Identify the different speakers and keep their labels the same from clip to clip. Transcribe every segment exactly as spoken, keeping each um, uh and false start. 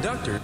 Speaker 1: Conductor.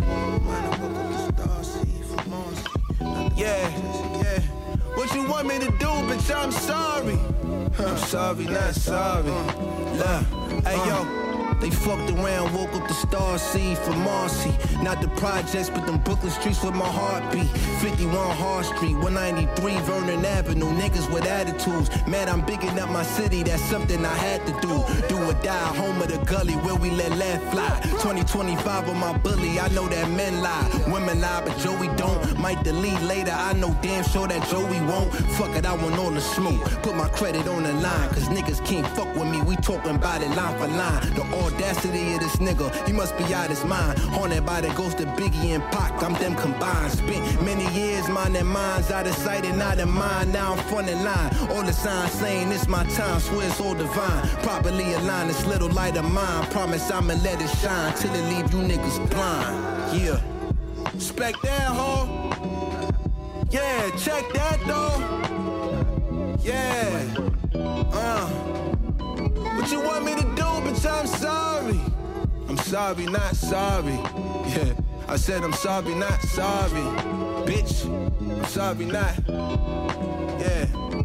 Speaker 2: Yeah, yeah. What you want me to do, bitch? I'm sorry. I'm sorry, not sorry. Look, hey yo. They fucked around, woke up the star seed from Marcy. Not the projects, but them Brooklyn streets with my heartbeat. fifty-one Hart Street, one ninety-three Vernon Avenue. Niggas with attitudes. Man, I'm bigging up my city, that's something I had to do. Do or die, home of the gully where we let lead fly. twenty twenty-five on my bully, I know that men lie. Women lie, but Joey don't. Might delete later, I know damn sure that Joey won't. Fuck it, I want all the smoke. Put my credit on the line, cause niggas can't fuck with me. We talking about it line for line. The audacity of this nigga, he must be out his mind. Haunted by the ghost of Biggie and Pac, I'm them combined. Spent many years minding minds, out of sight and out of mind. Now I'm front in line, all the signs saying it's my time. Swear it's all divine, properly aligned. This little light of mine, promise I'ma let it shine till it leave you niggas blind. Yeah, spec that hoe. Yeah, check that though. Yeah, uh. What you want me to do, bitch? I'm sorry. I'm sorry, not sorry. Yeah, I said I'm sorry, not sorry. Bitch, I'm sorry, not. Yeah.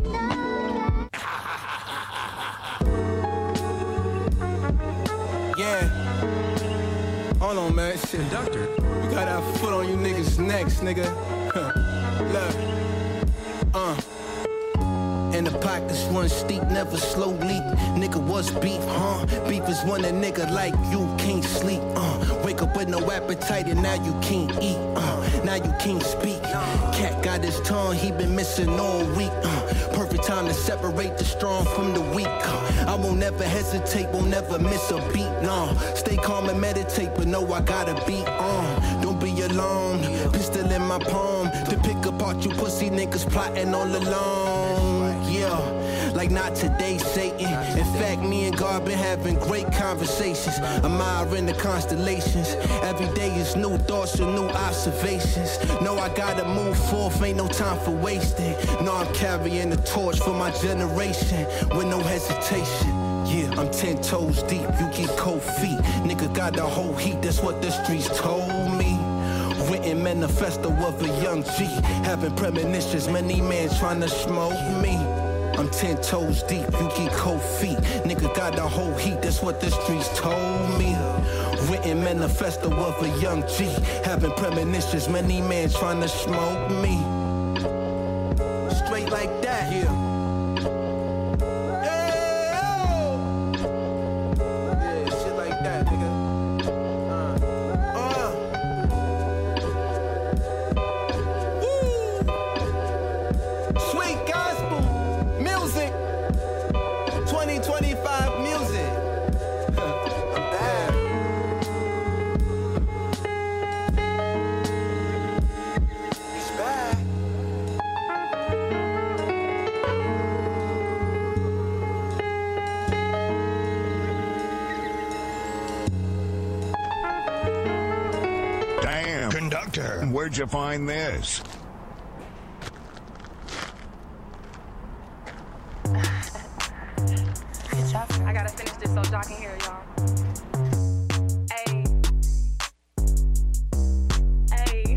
Speaker 2: Yeah. Hold on, man. Shit.
Speaker 1: Conductor.
Speaker 2: We got our foot on you niggas' necks, nigga. Look. Uh. And the pockets run steep, never slow leak. Nigga, what's beef, huh? Beef is when a nigga like you can't sleep, uh. Wake up with no appetite and now you can't eat, uh. Now you can't speak. Cat got his tongue, he been missing all week, uh. Perfect time to separate the strong from the weak, uh. I won't never hesitate, won't never miss a beat, no. Stay calm and meditate, but know I gotta beat on. Uh. Don't be alarmed, pistol in my palm. To pick apart you pussy niggas plotting all along. Yeah, like not today, Satan. In fact, me and God been having great conversations. Admiring the constellations. Every day is new thoughts and new observations. Know I gotta move forth, ain't no time for wasting. Know I'm carrying the torch for my generation with no hesitation. Yeah, I'm ten toes deep, you get cold feet. Nigga got the whole heat, that's what the streets told me. Written manifesto of a young G. Having premonitions, many men trying to smoke me. I'm ten toes deep, you get cold feet. Nigga got the whole heat, that's what the streets told me. Written manifesto of a young G. Having premonitions, many men trying to smoke me. Straight like that, yeah.
Speaker 3: Where'd you find this?
Speaker 4: I gotta finish this so Doc can hear y'all. Ayy. Ayy.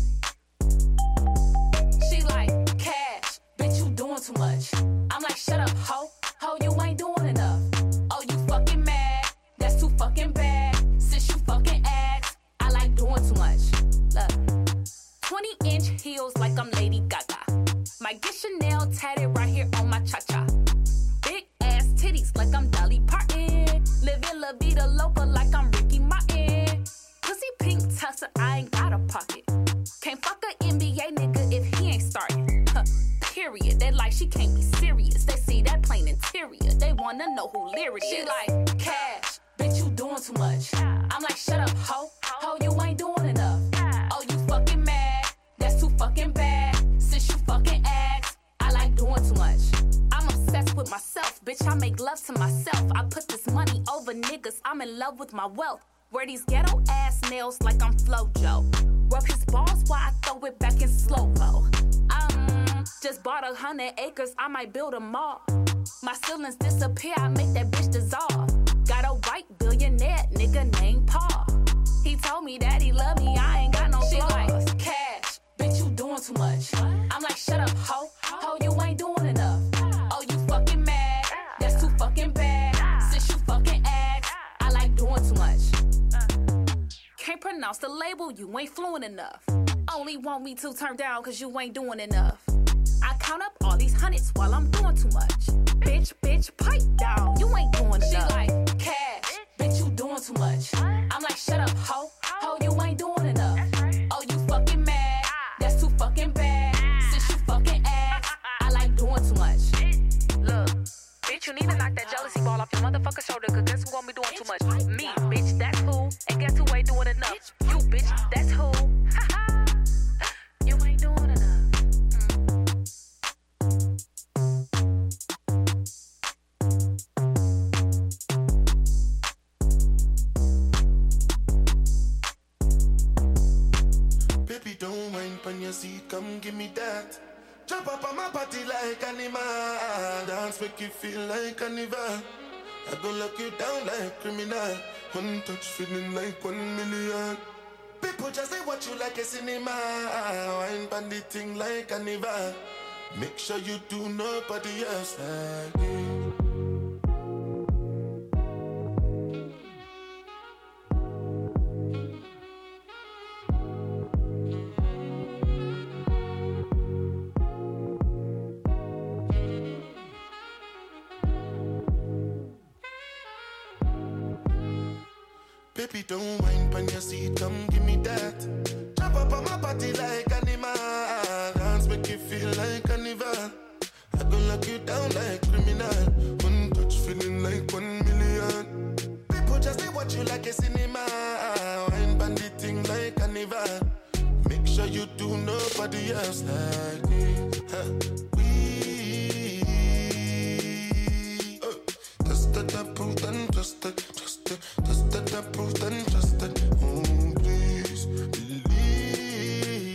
Speaker 4: She like, cash, bitch, you doing too much. I'm like, shut up, ho. Ho, you ain't doing enough. Oh, you fucking mad. That's too fucking bad. Since you fucking asked, I like doing too much. Look. twenty inch heels like I'm Lady Gaga. Might get Chanel tatted right here on my cha-cha. Big ass titties like I'm Dolly Parton. Living La Vida Loca like I'm Ricky Martin. Pussy pink tussle, I ain't got a pocket. Can't fuck a N B A nigga if he ain't starting. Huh, period. They like she can't be serious. They see that plain interior. They wanna know who lyric is. She like, cash, bitch, you doing too much. I'm like, shut up, ho. Ho, you ain't doing enough. Oh, you fucking mad. That's too fucking bad. Since you fucking asked, I like doing too much. I'm obsessed with myself, bitch. I make love to myself. I put this money over niggas. I'm in love with my wealth. Wear these ghetto ass nails like I'm Flojo. Rub his balls while I throw it back in slow-mo. Um, just bought a hundred acres. I might build a mall. My ceilings disappear. I make that bitch dissolve. Got a white billionaire nigga named Paul. He told me that he loved pronounce the label, you ain't fluent enough. Only want me to turn down cause you ain't doing enough. I count up all these hundreds while I'm doing too much. Bitch, bitch, pipe down, you ain't doing enough. She like, cash, bitch, you doing too much. I'm like, shut up, ho, ho, you ain't doing enough. Oh, you fucking mad, that's too fucking bad. Since you fucking ass, I like doing too much.
Speaker 1: Look, bitch, you need to knock that jealousy ball off your motherfucking shoulder, cause guess who won't be doing too much? Me, bitch, that's who. And guess who ain't doing enough? You, bitch, that's who. You ain't doing enough.
Speaker 5: Baby, don't whine on your seat, come give me that. Jump up on my body like animal. Dance make you feel like carnival. I go lock you down like criminal. One touch feeling like one million. People just say what you like a cinema. Wine on the thing like carnival. Make sure you do nobody else like me. Baby, don't whine on your seat, come give me that. Jump up on my body like animal. Dance make you feel like carnival. I go lock you down like criminal. One touch feeling like one million. People just say what you like a cinema. Wine on the thing like carnival. Make sure you do nobody else like me. Huh. We uh, tested, approved and trusted. Trusted, tested, approved and trusted. Oh, please believe.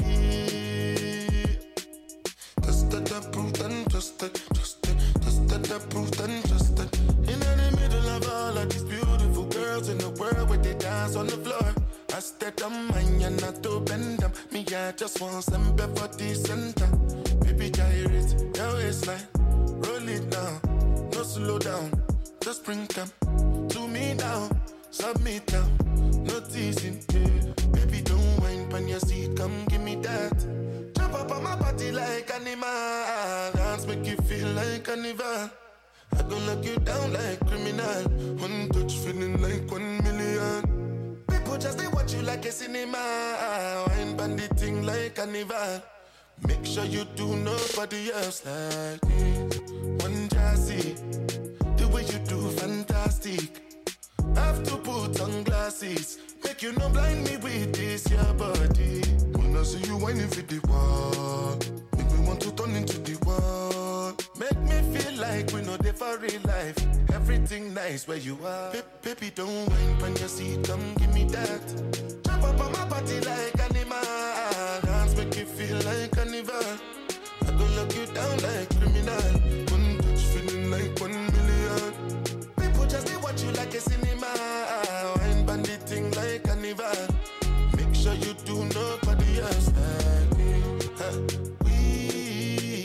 Speaker 5: Tested, approved and trusted. Trusted, tested, approved and trusted. In the middle of all of these beautiful girls in the world where they dance on the floor. I stayed on mine and not to bend them. Me, I just want some for the center. Baby, gyrate your waistline. Roll it down, no slow down. Just bring them to me now. Submit now, no teasing. Yeah. Baby, don't whine on your seat, come give me that. Jump up on my body like animal. Dance make you feel like carnival. I go lock you down like criminal. One touch feeling like one million. People just say what you like a cinema. Wine on the thing like carnival. Make sure you do nobody else like me. One jazzy, the way you do fantastic. Have to put on glasses. Make you no blind me with this your body. When I see you whining for the wall, make me want to turn into the wall. Make me feel like we know they for real life. Everything nice where you are. Ba- baby, don't whine on your seat, come give me that. Jump up on my body like animal. Dance make you feel like carnival. I go lock you down like criminal. One touch feeling like one million. People just say what you like a cinema. Wine on the thing like carnival. Make sure you do nobody else like me. Huh. We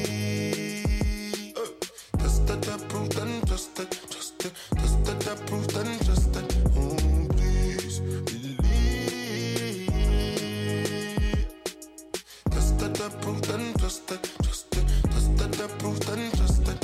Speaker 5: uh, tested, approved and trusted. Trusted, tested, approved and trusted. Oh, please believe. Tested, approved and trusted. Trusted, tested, approved and trusted.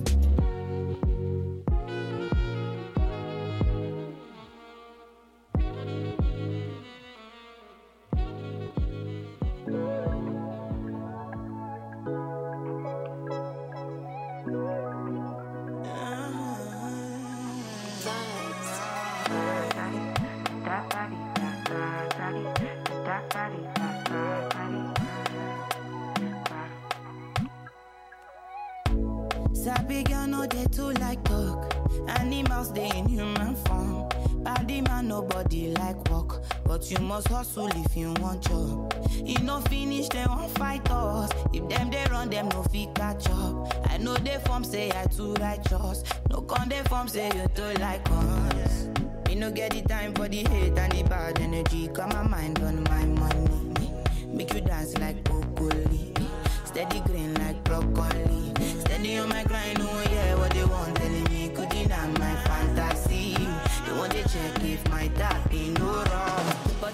Speaker 6: Sabi girl no dey too like talk. Animals dey in human form. Body man nobody like walk, but you must hustle if you want job. E no finish dem wan fight us. If dem dey run dem no fit catch up. I know dey form say I too righteous. No con dey form say you too like us. Me no get the time for the hate and the bad energy. Got my mind on my money. Make you dance like broccoli. Steady green like broccoli. Steady on my grind, oh yeah, what they want telling me could deny my fantasy. They want to check if my daddy no wrong, but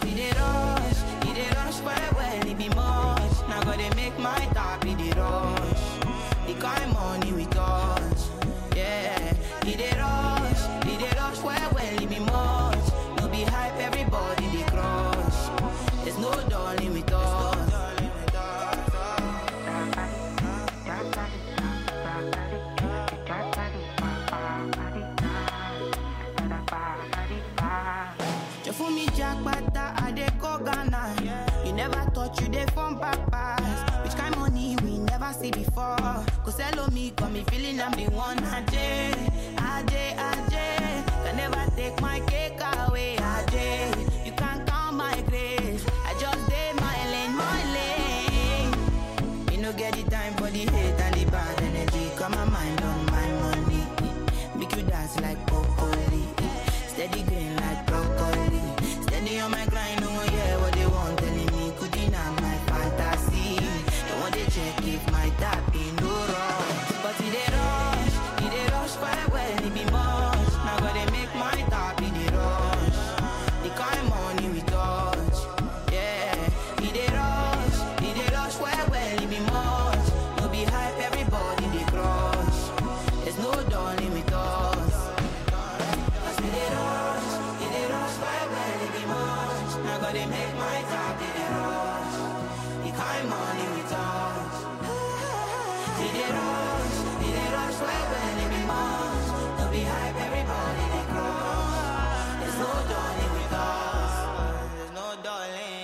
Speaker 6: for me jackpata, I dey go Ghana. You never thought you dey from papas. Which kind money we never see before. Cause hello me, got me feeling I'm the one. Ajay, Ajay, Ajay. Can never take my cake away, Ajay. You can't count my grace. I just did my lane, my lane. You no get the time for the hate and the bad energy. Got my mind on my money. Make you dance like broccoli. Steady green like broccoli. Steady on my grind, no one hear what they want. Telling me could deny my fantasy. Don't want to check if my tap ain't no wrong. But it they rush, it they rush quite well, it be much. Now gotta make my tap, it they rush. The kind money we touch, yeah. It they rush, it they rush quite well, it be much. No be hype, everybody they crush. There's no darling with us. Cause it they rush, it they rush quite well, it be much. Now gotta make my tap, it they rush. The kind money we touch. It they rush, it they rush quite well, it be much. No be hype, everybody they crush. There's no darling with us. There's no darling.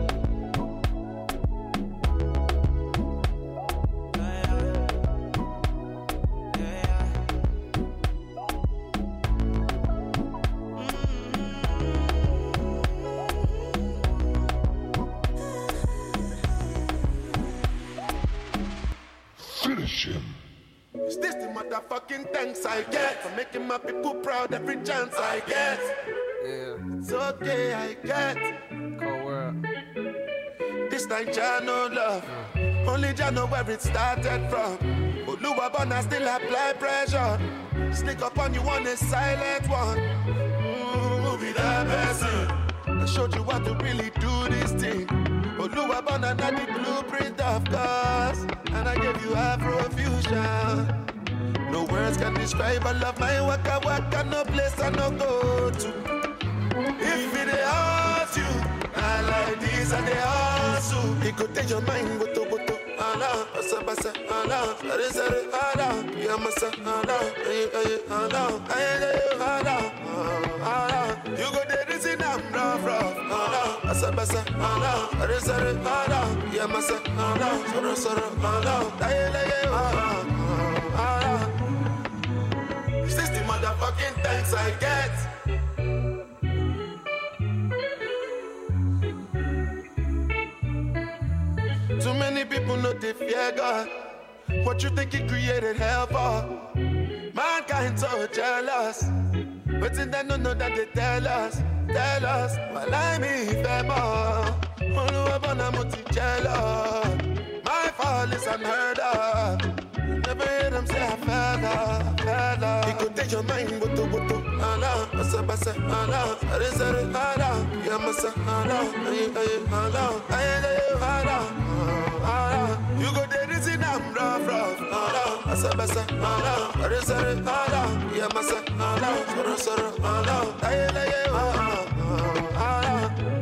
Speaker 6: Yeah, yeah. Yeah,
Speaker 3: Finish him.
Speaker 5: Is this the motherfucking thanks I get for making my people proud every chance I get?
Speaker 7: Yeah,
Speaker 5: It's okay, I get.
Speaker 7: cold world.
Speaker 5: This time Jah no love. Only Jah know where it started from. But Oluwabona still apply pressure. Sneak up on you on a silent one. Ooh, be that person. I showed you how to really do this thing. Oluwabona not the blueprint of course. And I gave you Afrofusion. No words can describe all of my waka waka. No place I no go to. If it hurts you, I like this and they hustle. It could take your mind, go to go to. Allah, basa basa, Allah, sare sare, Allah, yeah masa, Allah, ay ay, Allah, ay ay, Allah, Allah. You go there, this in I'm rough rough, Allah, basa basa, Allah, sare sare, Allah, yeah masa, Allah, sare sare, Allah, ay ay, Allah, Allah. Is this the motherfucking thanks I get? Too many people know they fear God. What you think he created hell for? Mankind so jealous. But in that no know that they tell us, tell us. Well, I mean famous. Oluwabona muti jealous. My fall is unheard of. Never hear them say I fell off, fell off. He could take your mind, butu butu. Allah, basa basa, Allah, sare sare, Allah, yeah masa, Allah, ay ay, Allah, ay ay, Allah. You go there, this in I'm rough, rough. Allah, basa basa, Allah, sare sare, Allah, yeah masa, Allah, sare sare, Allah, ay ay, Allah, Allah.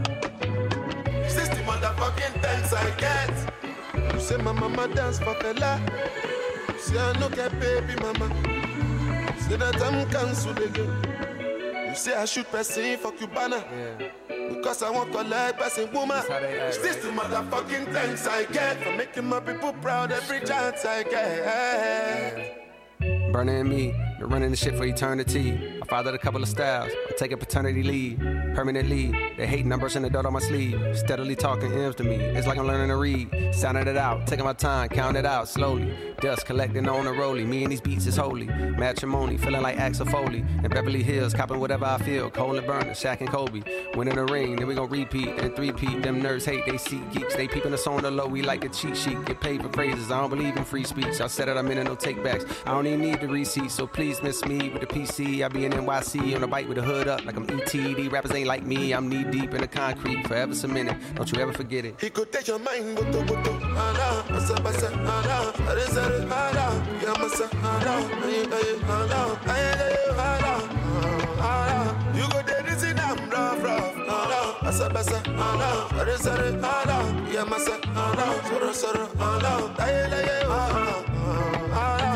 Speaker 5: Is this the motherfucking thanks I get? You say my mama dance for fella. Say I no get baby mama. Say that I'm cancelled again. You say I shoot person for Cubana.
Speaker 7: Yeah.
Speaker 5: Because I want to collect person woman.
Speaker 7: That's how they act,
Speaker 5: Is this
Speaker 7: right?
Speaker 5: the motherfucking thanks I get for making my people proud every chance I get?
Speaker 7: Burner and me, been running the shit for eternity. I fathered a couple of styles, I take a paternity leave. Permanently, they hating, I'm brushing the dirt on my sleeve. Steadily talking M's to me, it's like I'm learning to read. Sounding it out, taking my time, counting it out slowly. Dust collecting on the rollie, me and these beats is holy. Matrimony, feeling like Axel Foley. In Beverly Hills, copping whatever I feel. Cole and Burner, Shaq and Kobe. Winning the ring, then we gon' repeat, then three-peat. Them nerds hate, they seek geeks. They peeping us on the low, we like the cheat sheet. Get paid for praises, I don't believe in free speech. I said it, I'm in it, no takebacks. I don't even need the receipt, so please miss me with the P C. I be in N Y C on the bike with the hood up like I'm E T. These rappers ain't like me, I'm knee deep in the concrete, forever cemented. Don't you ever forget it.
Speaker 5: He could take your mind, go to go to. Allah, basa basa, Allah, sare sare, Allah, yeah masa, Allah, ay ay, Allah, ay ay, Allah, Allah. You go there, this in I'm rough rough. Allah, basa basa, Allah, sare sare, Allah, yeah masa, Allah, sare sare, Allah, ay ay, Allah, Allah.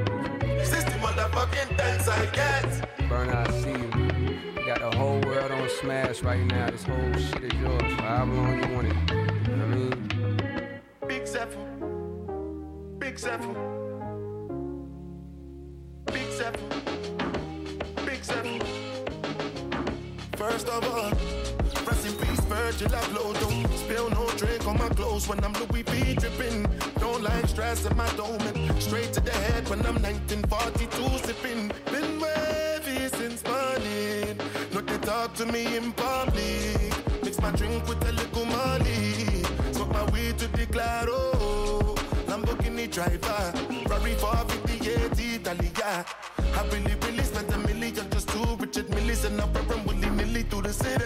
Speaker 5: Is this the motherfucking thanks I get?
Speaker 7: Burner, I see you. You got the whole world on smash right now. This whole shit is yours for however long you want it. You know what I mean?
Speaker 5: Big Zephyr, Big Zephyr, Big Zephyr, Big Zephyr. First of all, rest in peace, Virgil Abloh. Don't spill no drink on my clothes when I'm Louis V dripping. Don't like stress in my dome. Straight to the head when I'm nineteen forty-two sipping. Been wavy since morning. No, they talk to me in public. Mix my drink with a little money. Smoke my weed to the claro. Lamborghini driver. Ferrari four fifty-eight Italia. I really, really spent a million just to Richard Millis. And I'm from willy-nilly through the city.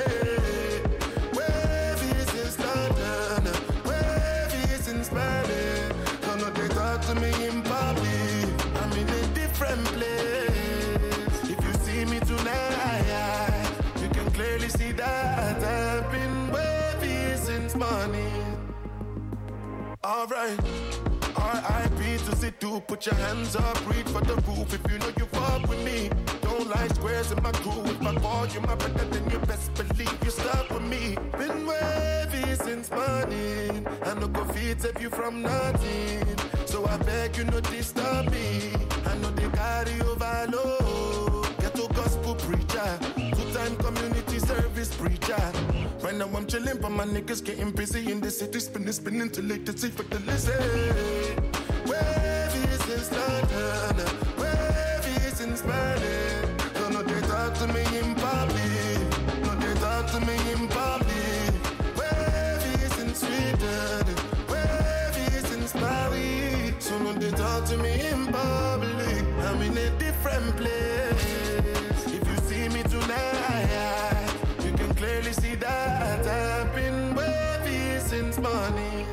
Speaker 5: Wavy since London. Wavy since Berlin. No, no, they talk to me in public. I'm in a different place. If you see me tonight, you can clearly see that I've been wavy since morning. Alright, R I P to sit to put your hands up, reach for the roof if you know you fuck with me. Don't like squares in my crew. If I call you my brother, then you best believe you stuck with me. Been wavy since morning. I no go feed save you from nothing. So I beg you not disturb me. I know they carry overload. Get to gospel preacher, two-time community service preacher. Right now I'm chilling, but my niggas getting busy in the city, spinning, spinning till late to see for the lizard. Wavy since London, wavy since Berlin. No, no, they talk to me in public. No, they talk to me in public. Wavy since Sweden, wavy since Paris. So no, they talk to me in public. I'm in a different place. If you see me tonight, you can clearly see that I've been wavy since morning.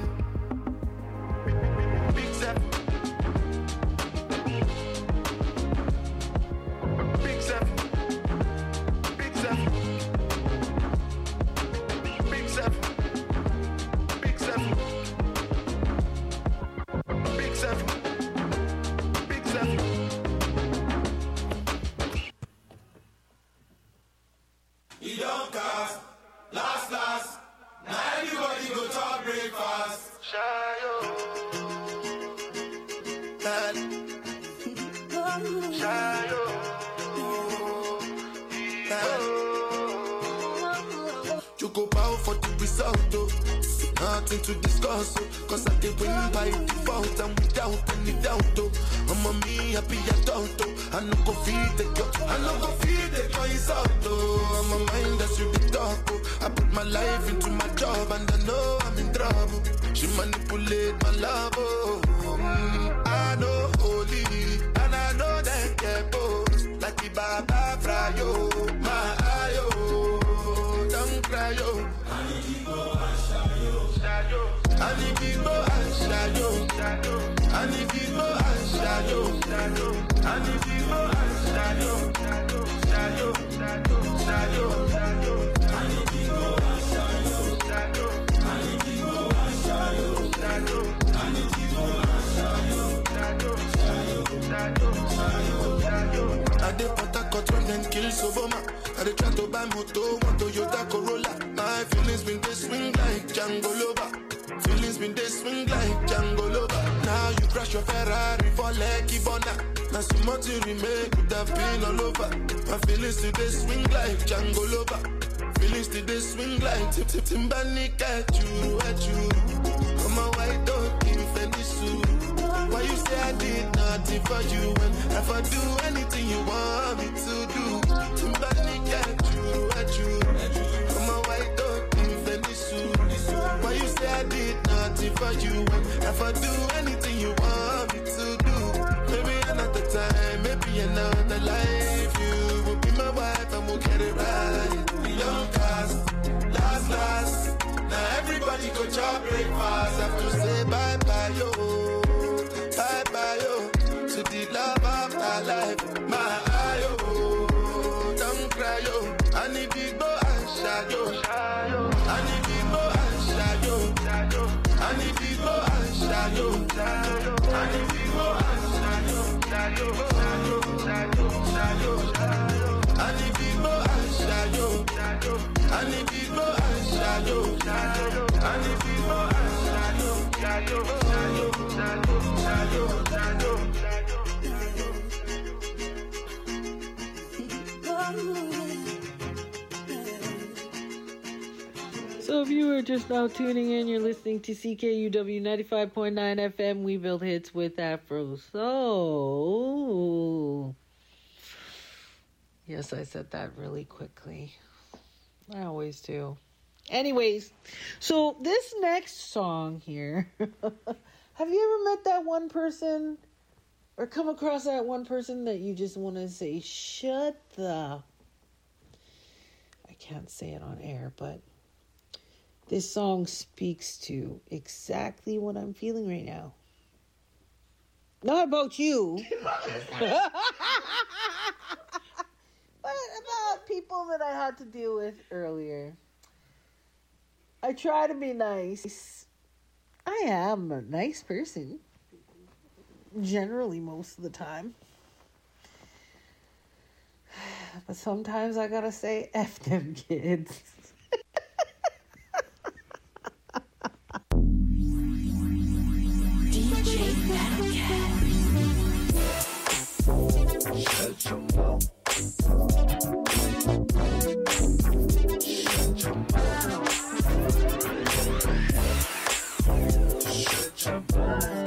Speaker 5: Big Zephyr. Big Zephyr. Big Zephyr. Big Zephyr. Big Zephyr. Big Zephyr. Big Zephyr.
Speaker 8: You don't cast, last, last. Now everybody go to breakfast.
Speaker 5: Shayo. Shayo. You go bow for the result, oh. Nothing to discuss, oh. Cause I did win by default and without any doubt, oh. I'm a me happy adult, oh. I no go feed the girl, I no go feed the girl insult, oh. I'm a mind that's you the talk, oh. I put my life into my job and I know I'm in trouble. She manipulate my love, oh. Mm, I know holy, and I know that get both. Like the Baba Frayo, my ayo, don't cry, yo.
Speaker 8: I need to go and shayo.
Speaker 5: I need to go and shayo. I need to go and shayo. I need to go and shayo. Shayo, shayo, shayo.
Speaker 8: I need to go and shayo. I need to go and shayo. I need to go and shayo. Shayo, shayo, shayo.
Speaker 5: I did Patagot when then kill Soboma. I did try to buy moto, one Toyota Corolla. My feelings been they swing like Django Lover. Feelings been they swing like Django Lover. Now you crash your Ferrari for Lucky Bona. Now some more to remake could have been all over. My feelings today swing like Django Lover. Feelings today swing like Tip Tip Timbani at you, at you. I'm a white dog in Fendi suit. Why you say I did nothing for you when if I do anything you want me to do? Timbani at you, at you. I'm a white dog in Fendi suit. Why you say I did nothing for you when if I do anything you want me to do? Maybe another time, maybe another life. You will be my wife and we'll get it right. Young cast, last, last. Now everybody go chop breakfast. Have to say bye bye yo, bye bye yo. To the love of my life, my ayo. Don't cry yo. I need to go and shayo. I need to go and shayo. I need to go and shayo. I need to go and shayo. Shayo, shayo, shayo, shayo.
Speaker 9: So if you were just now tuning in, you're listening to C K U W ninety-five point nine F M. We build hits with Afro Soul. Yes, I said that really quickly. I always do. Anyways, so this next song here, have you ever met that one person or come across that one person that you just want to say, shut the... I can't say it on air, but this song speaks to exactly what I'm feeling right now. Not about you. But about people that I had to deal with earlier. I try to be nice. I am a nice person. Generally, most of the time. But sometimes I gotta say, F them kids.
Speaker 6: D J Battlecat.
Speaker 10: Shut your mouth. Shut your mouth. Shut your mouth.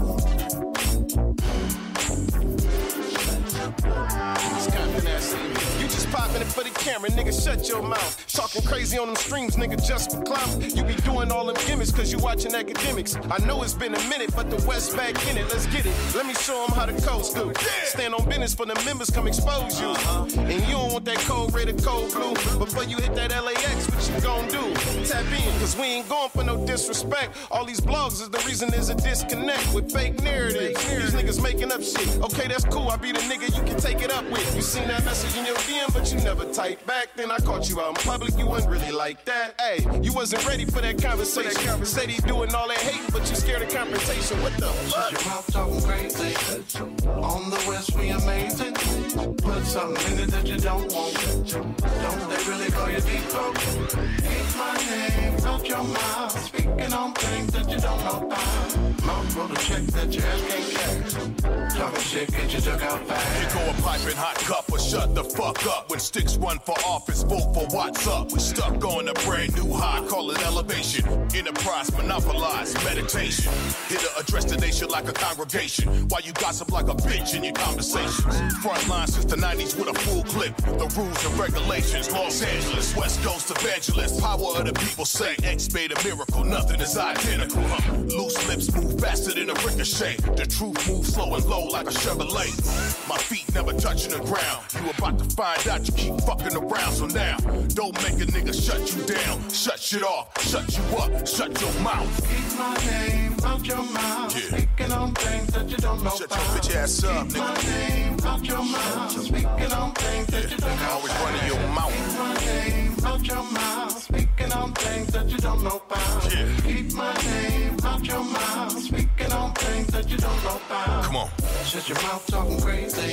Speaker 11: You just popping it for the camera, nigga, shut your mouth. Talking crazy on them streams, nigga, just for clout. You be doing all them gimmicks cause you watching academics. I know it's been a minute, but the West back in it, let's get it. Let me show them how the codes do. Stand on business for the members, come expose you. And you don't want that cold red or cold blue. Before you hit that L A X, what you gon' do? Tap in, cause we ain't going for no disrespect. All these blogs is the reason there's a disconnect with fake narratives. These niggas making up shit. Okay, that's cool, I be the nigga you can take it up with. You seen that message in your D M, but you never typed back. Then I caught you out in public, you wasn't really like that. Hey, you wasn't ready for that conversation. Said he doing all that hating, but you scared of confrontation. What the fuck?
Speaker 10: Shut your mouth talking crazy. On the West, we amazing. Put something in it that you don't want. Don't they really call you deep throat? Keep my name out your mouth. Speaking on things that you don't know about. Mouth roll a check that your ass can't cash. Talking shit, get you took out fast.
Speaker 12: You go a piping hot cup or shut the fuck up. When sticks run for office, vote for what's up. We stuck on a brand new high, call it elevation. Enterprise, monopolize, meditation. Here to address the nation like a congregation. While you gossip like a bitch in your conversations. Frontline since the nineties with a full clip. The rules and regulations, Los Angeles, West Coast evangelist. Power of the people say, X made a miracle, nothing is identical. Huh? Loose lips move faster than a ricochet. The truth moves slow and low like a Chevrolet. My feet never touching the ground. You about to find out you keep fucking around. So now, don't make a nigga shut you down. Shut shit off, shut you up, shut your mouth.
Speaker 10: Keep my name out your mouth. Yeah. Speaking on things that you don't know
Speaker 12: shut
Speaker 10: about.
Speaker 12: Shut your bitch ass up,
Speaker 10: Keep
Speaker 12: nigga.
Speaker 10: my name out your mouth. Speaking on things that you don't know about.
Speaker 12: Always running your mouth.
Speaker 10: Keep my name out your mouth. Speaking on things that you don't know about.
Speaker 12: Yeah.
Speaker 10: Keep my name out your mouth. Speaking on things that you don't know about.
Speaker 12: Come on.
Speaker 10: Shut your mouth talking crazy.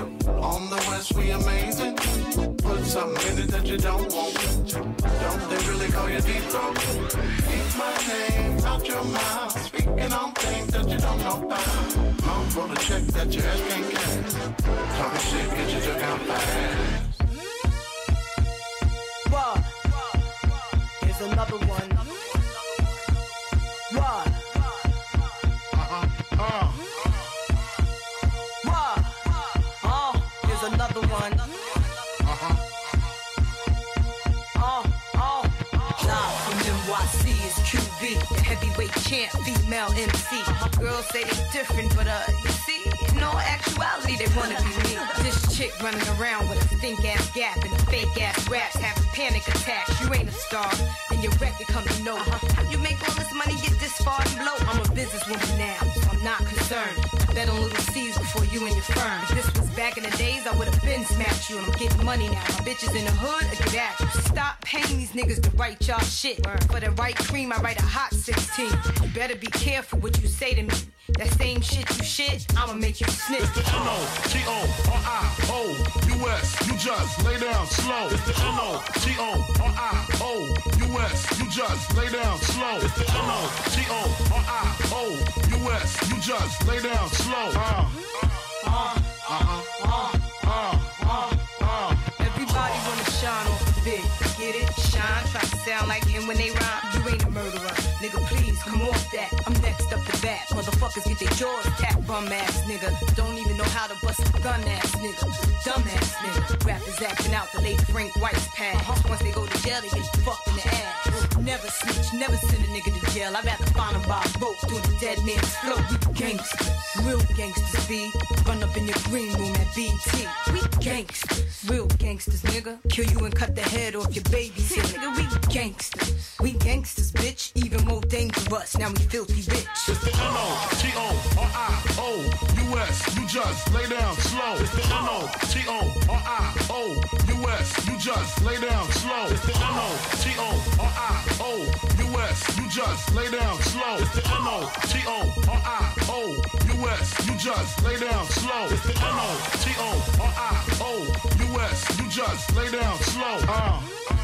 Speaker 10: On the West we amazing. Put something in it that you don't want. Don't they really call you deep throat? Keep my name out your mouth. Speaking on things that you don't know about. Mouth roll a check that your ass can't cash. Talking shit get you took out fast.
Speaker 6: What? Here's another one. What?
Speaker 10: Uh-huh. Uh.
Speaker 6: What? Oh, here's another one.
Speaker 10: Uh-huh.
Speaker 6: Oh, oh.
Speaker 13: Nah, from N Y C is Q B, the heavyweight champ, female M C. Girls say they different, but uh, you see, in all actuality, they wanna be me. This chick running around with a stink-ass gap and fake ass raps, having panic attacks. You ain't a star, and your record come to know. How you make all this money, get this far and blow? I'm a businesswoman now, so I'm not concerned. I bet on little C's before you and your firm. If this was back Back in the days, I would've been smacked you, and I'm getting money now. My bitches in the hood, I get at you. Stop paying these niggas to write y'all shit. For the right cream, I write a hot sixteen. You better be careful what you say to me. That same shit you shit, I'ma make you snitch.
Speaker 14: It's the N O T O R I O U S. You just lay down slow. It's the N O T O R I O U S. You just lay down slow. It's the N O T O R I O U S. You just lay down slow. Uh, uh, uh, uh, uh, uh, uh.
Speaker 13: Everybody wanna shine off the big. Get it? Shine. Try to sound like him when they rhyme. You ain't a murderer. Nigga, please come off that. I'm next up the bat. Motherfuckers get their jaws tapped. Bum ass nigga. Don't even know how to bust a gun ass nigga. Dumb ass nigga. Rappers acting out the late Frank White's past. Once they go to jail, they get fucked in the ass. Never snitch, never send a nigga to jail. I'd rather find him by a boat doing the dead man's float. We gangsters, real gangsters be. Run up in your green room at B T. We gangsters, real gangsters, nigga. Kill you and cut the head off your babies. Here, nigga, we gangsters. We gangsters, bitch. Even more dangerous. Now we filthy rich.
Speaker 14: It's the N O T O R I O U S. You just lay down slow. It's the N O T O R I O U S. You just lay down slow. It's the N O T O R I O U S. You just lay down slow. It's the N O T O R I O U S. You just lay down slow. It's the N O T O R I O U S. You just lay down slow. Uh,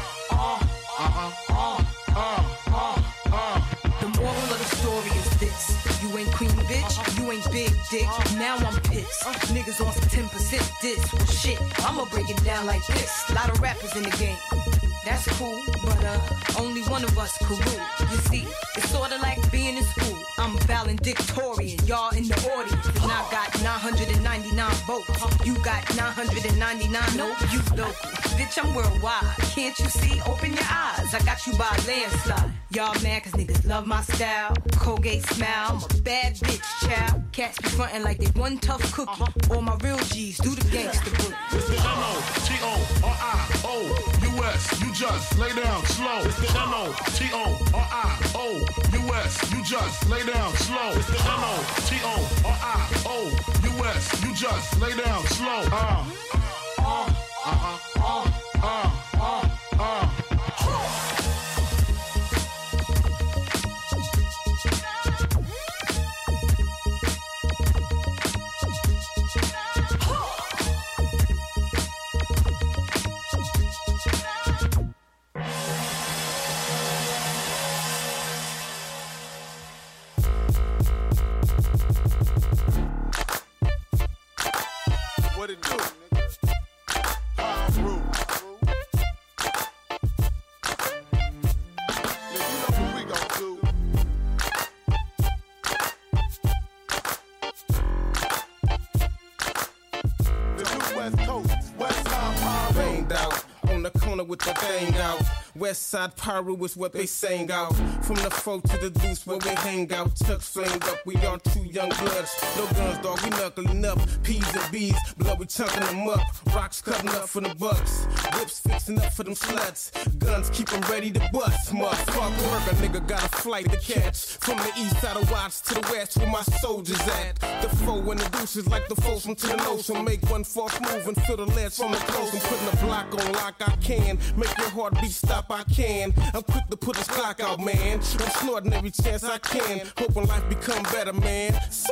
Speaker 14: uh, uh, uh, uh, uh, uh.
Speaker 13: The moral of the story is this. You ain't queen bitch, you ain't big dick. Now I'm pissed. Niggas on some ten percent diss. Well shit, I'ma break it down like this. Lot of rappers in the game. That's cool, but uh, only one of us could rule. You see, it's sorta like being in school. I'm valedictorian, y'all in the audience, and I got nine hundred ninety-nine votes. You got nine hundred ninety-nine, nope, you local. Bitch, I'm worldwide. Can't you see? Open your eyes. I got you by a landslide. Y'all mad cause niggas love my style. Colgate smile, I'm a bad bitch, child. Cats be frontin' like they one tough cookie. All my real G's do the gangster book.
Speaker 14: It's the N O T O R I O U S. You just lay down slow. It's the N O T O R I O U S. You just lay down slow. It's the N O T O R I O U S. You just lay down slow. Uh, uh, uh, uh, uh, uh, uh.
Speaker 5: What it do, nigga? Power rule. Nigga, you know what we gon' do. The new West Coast, West Side Power.
Speaker 2: Banged out on the corner with the bang out. West Side Pyro is what they sang out. From the folk to the deuce where we hang out. Chucks flamed up, we aren't two young bloods. No guns, dog, we knuckling up. P's and B's, blood, we chunking them up. Rocks cutting up for the bucks. Whips fixing up for them sluts. Guns keep them ready to bust. Motherfucker, work, a nigga got a flight to catch. From the east side of Watts to the west where my soldiers at. The foe and the deuces like the foes from to the nose. So make one false move and feel the lead from the close. I'm putting the block on lock, I can. Make your heartbeat stop, I can. I'm quick to put this clock out, man. I'm snorting every chance I can. Hoping life become better, man. So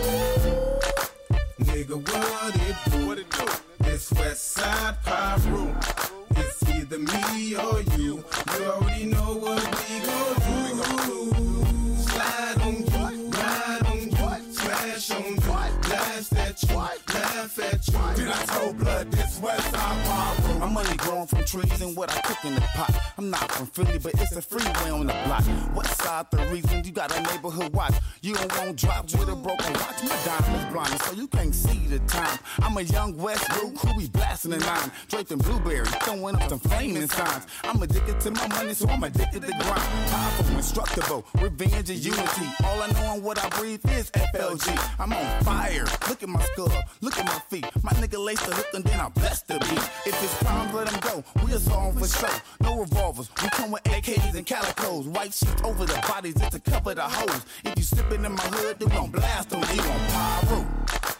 Speaker 2: nigga, what it do? What it do? This West Side Pyro. It's either me or you. You already know what we gon' do. Slide on you, ride on you, smash on you, blast at you, laugh at you.
Speaker 15: Did I told blood this West Side Pyro? My money growing from trees and what I cook in the pot. I'm not from Philly, but it's a freeway on the block. West side, the reason you got a neighborhood watch. You don't want drops with a broken watch. My diamond's blind, so you can't see the time. I'm a young West Root who be blasting a nine. Draped in blueberry, throwing up some flaming signs. I'm addicted to my money, so I'm addicted to grind. Powerful, instructable, revenge and unity. All I know and what I breathe is F L G. I'm on fire. Look at my skull, look at my feet. My nigga laced the hook and then I bless the beat. If it's crime, let them go. We a song for show. No revolvers. We come with A Ks and calicos. White sheets over the bodies just to cover the hoes. If you sippin' in my hood, they gon' blast on you on pyro.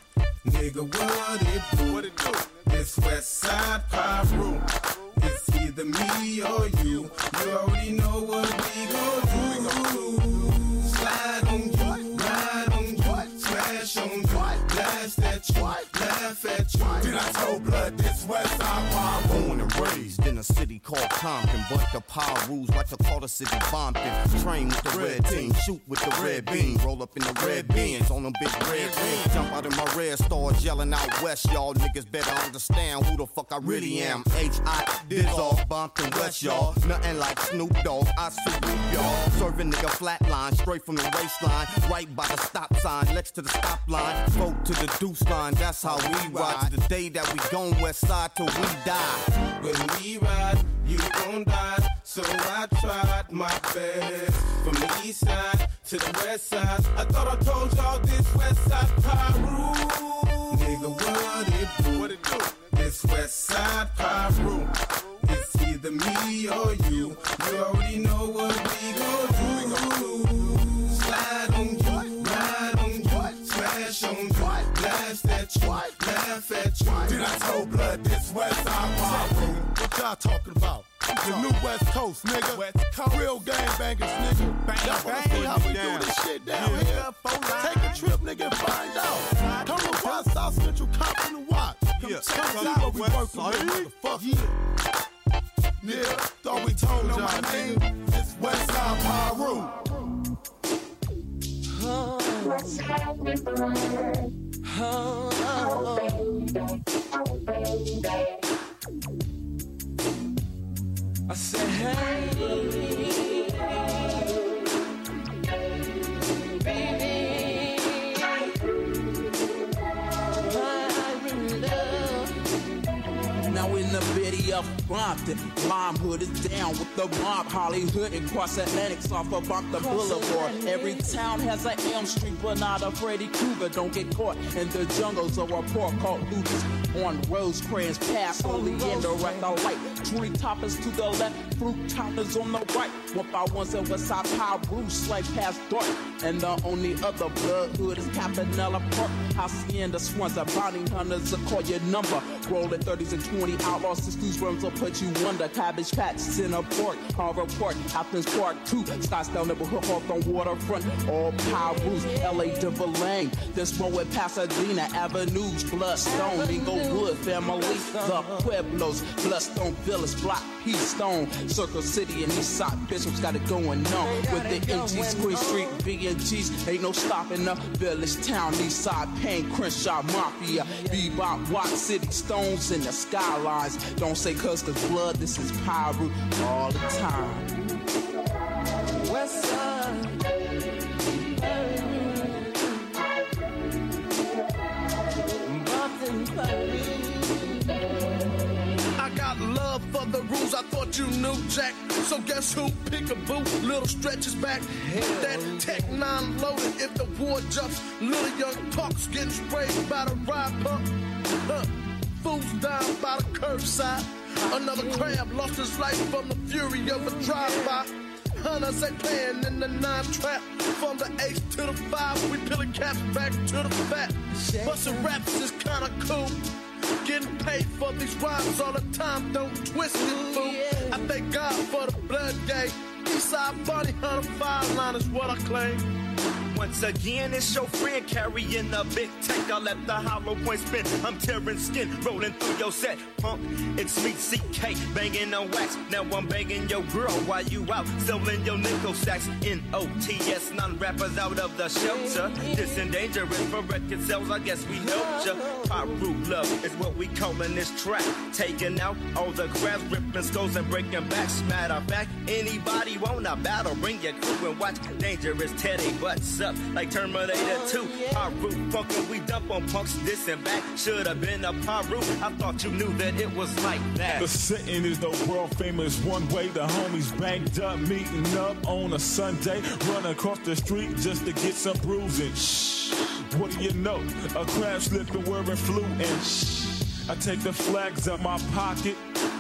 Speaker 16: Nigga, what it do? What it do? This West Side Pyro. It's either me or you. You already know what we gon' do. Slide on you, ride on you, smash on you, blast at you, laugh at you.
Speaker 15: Did I told blood this West Side Pyro? Born and raised in a city called Compton, but the power rules like the Carter City Bompton. Train with the red team, shoot with the red beam, roll up in the red beans on them big red rings. Jump out in my red stars, yelling out west. Y'all niggas better understand who the fuck I really am. H I did all Bompton West, y'all. Nothing like Snoop Dogg, I salute y'all. Serving nigga flatline, straight from the waistline, right by the stop sign, next to the stop line. Vote to the deuce line, that's how we ride. The day that we gone west side till we die.
Speaker 16: When we ride, you gon' die. So I tried my best. From the east side to the west side, I thought I told y'all this West Side Pyro. Nigga, what it do? What it do? This West Side Pyro. It's either me or you. You already know what we gon' do. Slide on you, ride on you, smash on you, blast at you, laugh at you.
Speaker 15: Did I told blood this West Side Pyro?
Speaker 14: What y'all talking about? The new West Coast, nigga. West Coast. Real gangbangers, nigga.
Speaker 15: Bang,
Speaker 14: Y'all wanna
Speaker 15: bang,
Speaker 14: see how we
Speaker 15: down.
Speaker 14: do this shit down
Speaker 15: Yeah.
Speaker 14: here? Take a trip, nigga, and find out. Come to West South Central Compton and watch. Come
Speaker 15: Yeah.
Speaker 14: check
Speaker 15: Come
Speaker 14: out what we
Speaker 15: West
Speaker 14: working with,
Speaker 15: Side.
Speaker 14: motherfucker. Yeah. Yeah. Thought we told y'all, my name. It's West Side Pyro.
Speaker 17: I said, hey, baby, I really love. Now in the video of Brompton, Lime Hood is down with the mob, Hollywood and cross Atlantic off of Brompton Boulevard. Every town has an Elm Street, but not a Freddy Krueger. Don't get caught in the jungles of a park called Lucas. On Rosecrans Pass, only in the red light. Tree toppers to the left, fruit toppers on the right. One by ones at West Side Pyro, slide past dark. And the only other blood hood is Campanella Park. Hacienda Swans, the bounty hunters will call your number. Rolling thirties and twenty outlaw sisters, worms will put you under. Cabbage Patch, Center Park, Harvard Park, Athens Park two. Scottsdale neighborhood, Hawthorne waterfront. All Pyros, L A Denver Lane. This road with Pasadena Avenues, Bloodstone, Inglewood, Family, the Pueblos, Bloodstone Village, Block, Keystone, Circle City, and Eastside Bishops got it going on. With the M Gs, Queen Street, B and Gs, ain't no stopping the Village Town, Eastside, Payne, Crenshaw, Mafia, Bebop, Watt City, Stones, and the Skylines. Don't say cuz, cause blood, this is Pyro all the time. West Side.
Speaker 18: I got love for the rules, I thought you knew, Jack. So guess who? Peekaboo, little stretches back. That Tech nine loaded if the war jumps. Little young punks getting sprayed by the ride pump. Huh. Fools down by the curbside. Another crab lost his life from the fury of a drive-by. Hunters ain't playing in the nine trap. From the eight to the five, we peeling caps back to the fat. Bustin' raps is kinda cool. Getting paid for these rhymes all the time, don't twist it, fool. I thank God for the blood game. Eastside Bunny Hunter five line is what I claim.
Speaker 19: Once again, it's your friend carrying a big tank. I let the hollow point spin. I'm tearing skin, rolling through your set. Punk, it's me, C K, banging on wax. Now I'm banging your girl while you out selling your nickel sacks. N O T S, non-rappers out of the shelter. This and dangerous for record sales, I guess we helped ya. Pyro love is what we callin' this track. Taking out all the crabs, ripping skulls and breaking backs. Matter of fact, anybody wanna battle, bring your crew and watch Dangerous Teddy Butts up like Terminator two. Pyro funkin', we dump on punks, this and back. Should've been a Pyro, I thought you knew that it was like that.
Speaker 20: The setting is the world famous one way. The homies banked up, meeting up on a Sunday. Run across the street just to get some bruising. Shh, what do you know? A crab slipping wearing flu and shh. I take the flags out my pocket.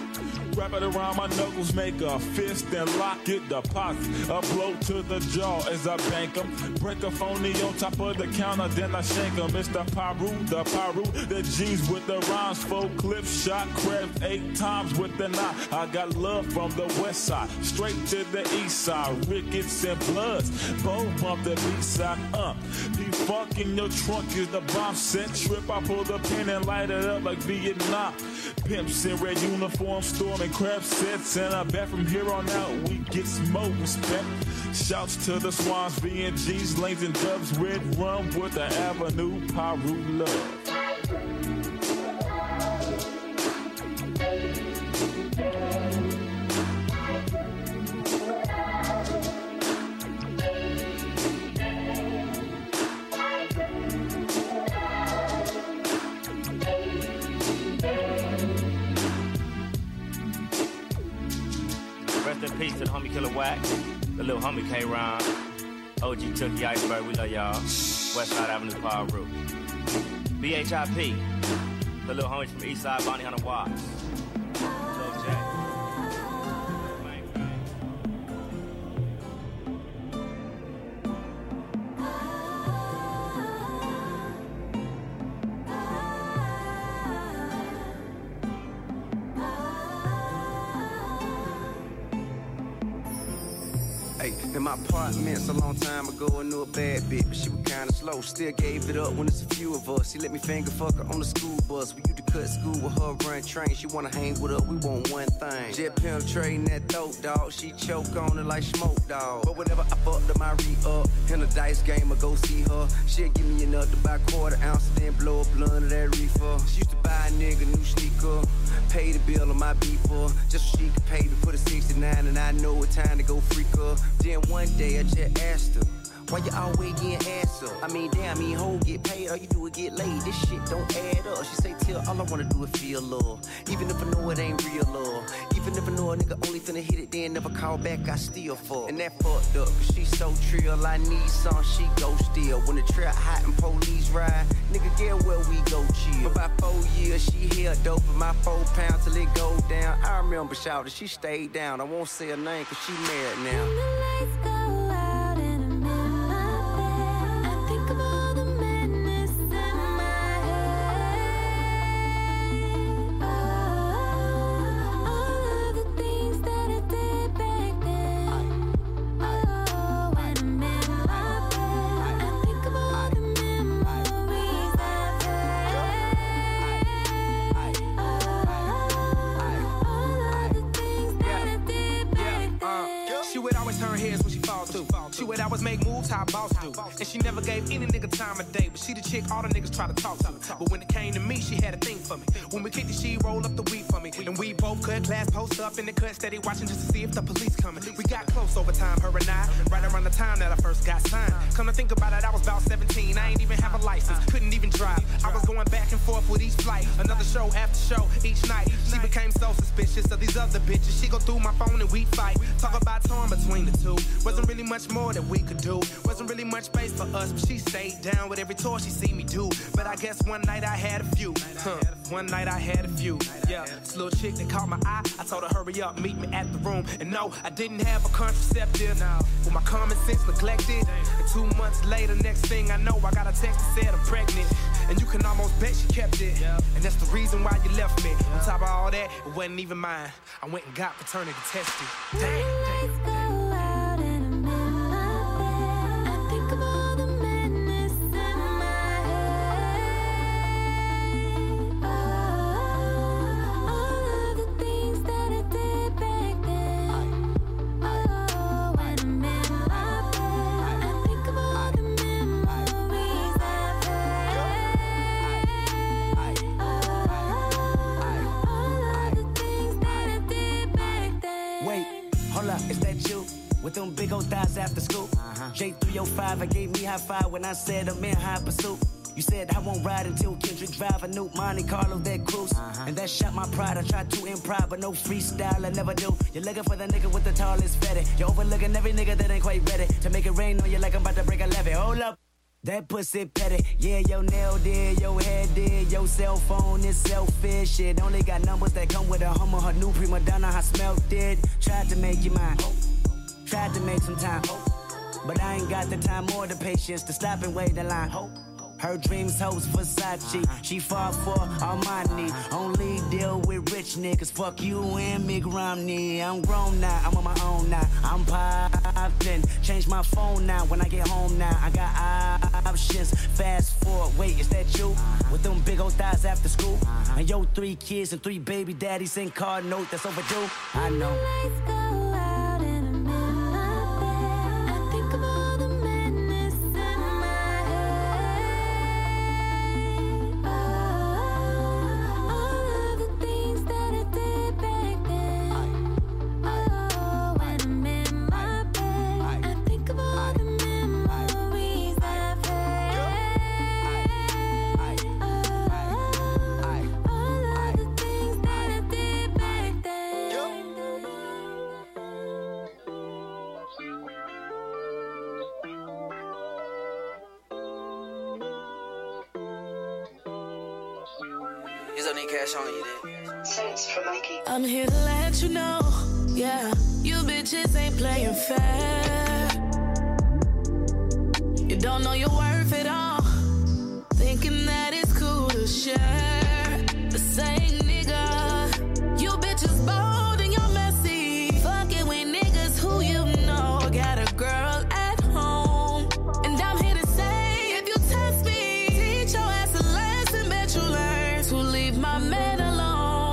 Speaker 20: Wrap it around my knuckles, make a fist and lock it, deposit. A blow to the jaw as I bank 'em. Break a phony on top of the counter, then I shank 'em. It's the Paru, the Paru, the G's with the rhymes. Four clips, shot crabs eight times with the nine. I got love from the west side, straight to the east side. Rickets and Bloods, both bump the beat side up. He fuck in your trunk is the bomb set. Trip, I pull the pin and light it up like Vietnam. Pimps in red uniform, storming crab sets. And I bet from here on out, we get smoke respect. Shouts to the Swans, V and G's, Lanes and Dubs, Red Rum with the Avenue, Paru love.
Speaker 21: Rest in peace to the homie Killer Wack, the little homie K-Ron, O G Tookie Iceberg, we love y'all. Westside Avenue, Paru. B H I P, the little homies from Eastside, Bonnie Hunter Watts. Lil J.
Speaker 7: In my apartments a long time ago, I knew a bad bitch, but she was kinda slow. Still gave it up when it's a few of us. She let me finger fuck her on the school bus. We used to cut school with her, run train. She wanna hang with us, we want one thing. Jet penetrating that throat, dog. She choke on it like smoke, dog. But whenever I fucked her, my re-up. In a dice game, I go see her. She'll give me enough to buy quarter ounce, then blow a blunt of that reefer. She used to buy a nigga new sneaker. Pay the bill on my beeper, just so she could pay me for the sixty-nine, and I know it's time to go freak her. Then one day I just asked her, why you always getting ass up? I mean, damn, I mean, hoe get paid, all you do is get laid. This shit don't add up. She say, Till, all I wanna do is feel love. Even if I know it ain't real love. Even if I know a nigga only finna hit it, then never call back, I still fuck. And that fucked up, cause she so trill. I need some, she go still. When the trap hot and police ride, nigga, get where we go chill. For about four years, she held dope in my four pounds till it go down. I remember shouting, she stayed down. I won't say her name, cause she married now.
Speaker 22: When the lights go out and I'm in my bed, I think of all the madness in my head. Oh, all of the things that I did back then. Oh, when I'm in my bed, I think of all the memories I've had. Oh, all of the things that I did back then.
Speaker 23: She would always turn heads when she falls through. She would always make moves how a boss do. And she never gave any nigga time of day. But she the chick all the niggas try to talk to. But when it came to me, she had a thing for me. When we kicked it, she rolled up the weed for me. And we both cut class, post up in the cut, steady watching just to see if the police coming. We got close over time, her and I. Right around the time that I first got signed. Come to think about it, I was about seventeen. I ain't even have a license, couldn't even drive. I was going back and forth with each flight. Another show after show each night. She became so suspicious of these other bitches. She go through my phone and we fight. Talk about torn between the two. Wasn't really much more that we could do. Wasn't really much space for us, but she stayed down with every tour she see me do. But I guess one night I had a few. Huh. One night I had a few. Yeah, this little chick that caught my eye. I told her hurry up, meet me at the room. And no, I didn't have a contraceptive. With my common sense neglected. And two months later, next thing I know, I got a text that said I'm pregnant. And you can almost bet she kept it. And that's the reason why you left me. On top of all that, it wasn't even mine. I went and got paternity tested. Damn, damn.
Speaker 24: Is that you? With them big old thighs after school. Uh-huh. J three oh five, I gave me high five when I said I'm in high pursuit. You said I won't ride until Kendrick drive a new Monte Carlo that cruise. Uh-huh. And that shot my pride. I tried to improv, but no freestyle, I never do. You're looking for the nigga with the tallest fatty. You're overlooking every nigga that ain't quite ready to make it rain on you like I'm about to break a levee. Hold up. That pussy petty, yeah, your nail did, your hair did, your cell phone is selfish. Shit only got numbers that come with a Hummer, her new prima donna, I smelt it. Tried to make you mine, tried to make some time, but I ain't got the time or the patience to stop and wait in line. Her dreams hoes Versace, she fought for Armani. Only deal with rich niggas, fuck you and Mick Romney. I'm grown now, I'm on my own now, I'm poppin'. Change my phone now, when I get home now, I got options. Fast forward, wait, is that you? With them big old thighs after school? And yo, three kids and three baby daddies in card note, that's overdue. I know.
Speaker 1: I'm here to let you know, yeah, you bitches ain't playing fair. You don't know your worth at all, thinking that it's cool to share. The same nigga, you bitches bold and you're messy. Fucking with niggas who you know got a girl at home. And I'm here to say, if you test me, teach your ass a lesson, bet you learn to leave my man alone.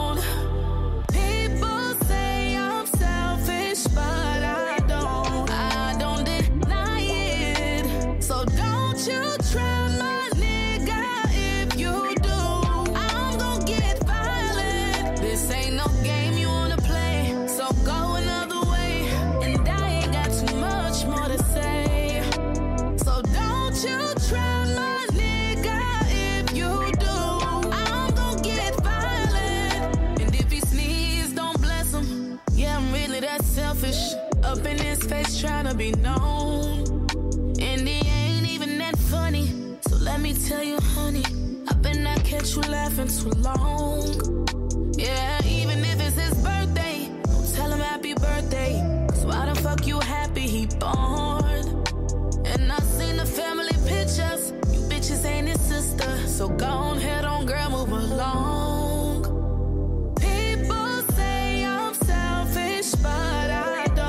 Speaker 1: Up in his face trying to be known, and he ain't even that funny. So let me tell you, honey, I better not catch you laughing too long. Yeah, even if it's his birthday, don't tell him happy birthday, cause why the fuck you happy he born? And I seen the family pictures, you bitches ain't his sister, so go on head on girl, move along. People say I'm selfish, but I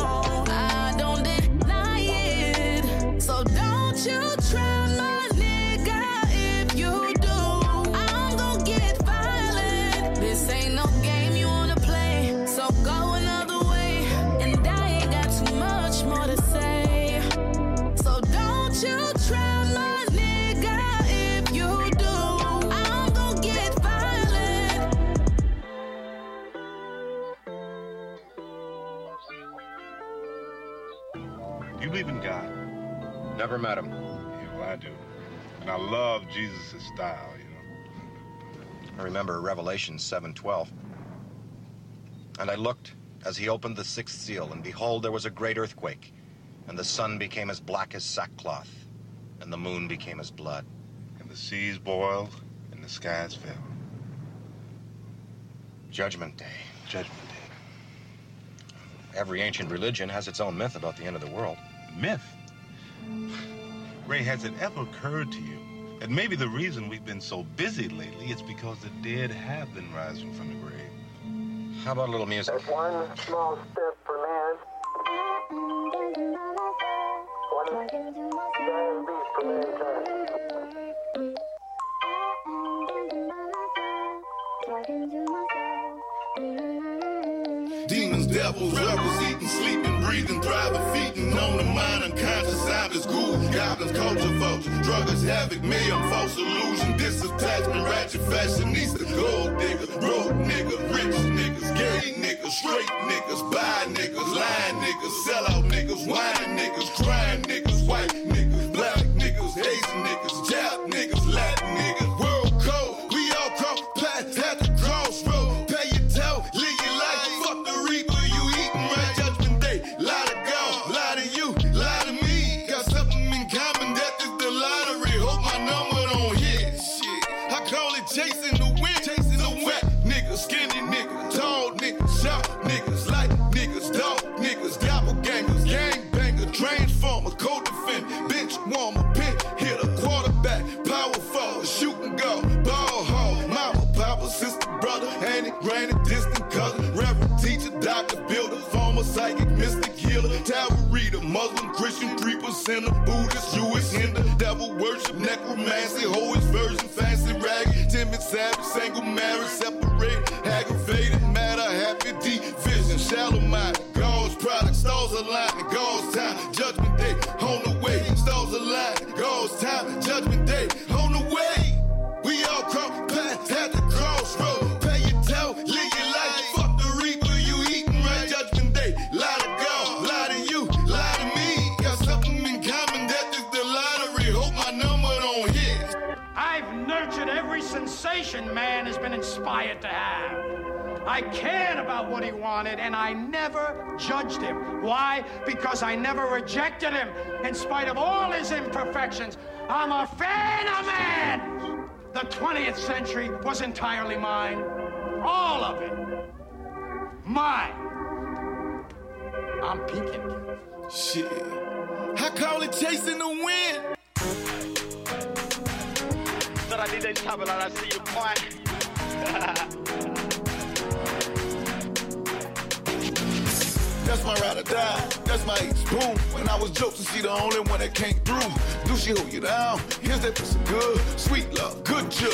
Speaker 1: you try my nigga, if you do, I'm gon' get violent. This ain't no game you wanna play, so go another way. And I ain't got too much more to say. So don't you try my nigga, if you do, I'm gon' get violent.
Speaker 3: You believe in God?
Speaker 4: Never met him.
Speaker 3: Yeah, well, I do. And I love Jesus' style, you know.
Speaker 4: I remember Revelation seven twelve. And I looked as he opened the sixth seal, and behold, there was a great earthquake, and the sun became as black as sackcloth, and the moon became as blood.
Speaker 3: And the seas boiled, and the skies fell.
Speaker 4: Judgment Day.
Speaker 3: Judgment Day.
Speaker 4: Every ancient religion has its own myth about the end of the world.
Speaker 3: Myth? Ray, has it ever occurred to you that maybe the reason we've been so busy lately is because the dead have been rising from the grave?
Speaker 4: How about a little music?
Speaker 8: That's one small step for man. One giant leap for mankind.
Speaker 5: Demons, devils, rebels, eating, sleeping, breathing, thriving, feeding on the mind, unconscious, silence, ghouls, goblins, culture folks, druggers, havoc, million, false illusion, disattachment, ratchet, fashionista, gold digger, broke nigga, rich niggas, gay niggas, straight niggas, bi niggas, lying niggas, sellout niggas, whining niggas, crying niggas, white niggas, black niggas, Asian niggas, Jap niggas, Latin niggas, world code, we all cross paths at the crossroad, pay your toll, live your life, fuck the reaper, you eating right, judgment day, lie to God, lie to you, lie to me, got something in common, death is the lottery, doctor, builder, former psychic, mystic healer, tarot reader, Muslim, Christian, creeper, sinner, Buddhist, Jewish, Hindu, devil worship, necromancy, hoish version, fancy ragged, timid, savage, single, married, separate, aggravated, matter, happy, deep vision, shallow mind, God's product, stars align, God's time, judgment day, on the way, stars align, God's time, judgment day, on the way. We all cross paths at the crossroad. Pay your toll, live your life. Fuck the reaper, you eating right. Judgment day, lie to God, lie to you, lie to me. Got something in common, that is the lottery. Hope my number don't hit.
Speaker 9: I've nurtured every sensation man has been inspired to have. I cared about what he wanted, and I never judged him. Why? Because I never rejected him. In spite of all his imperfections, I'm a fan of man. The twentieth century was entirely mine. All of it. Mine. I'm peeking.
Speaker 5: Shit. I call it chasing the wind.
Speaker 19: Thought I did that top and I see you point.
Speaker 5: That's my ride or die, that's my ace, boom. When I was jokes, she the only one that came through. Do she hold you down? Here's that piece of good, sweet love, good job.